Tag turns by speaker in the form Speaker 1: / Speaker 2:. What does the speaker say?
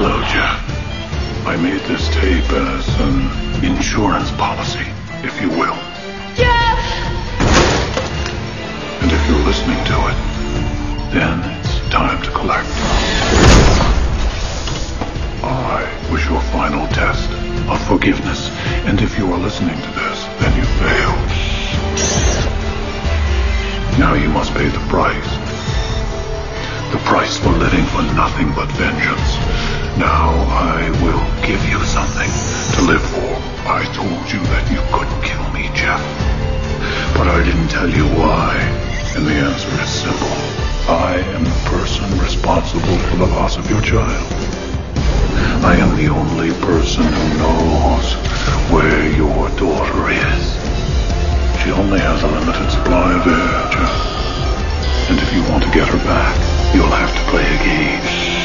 Speaker 1: Hello, Jeff. I made this tape as an insurance policy, if you will.
Speaker 2: Jeff!
Speaker 1: And if you're listening to it, then it's time to collect. I was your final test of forgiveness, and if you are listening to this, then you failed. Now you must pay the price. The price for living for nothing but vengeance. Now I will give you something to live for. I told you that you couldn't kill me, Jeff. But I didn't tell you why. And the answer is simple. I am the person responsible for the loss of your child. I am the only person who knows where your daughter is. She only has a limited supply of air, Jeff. And if you want to get her back, you'll have to play a game.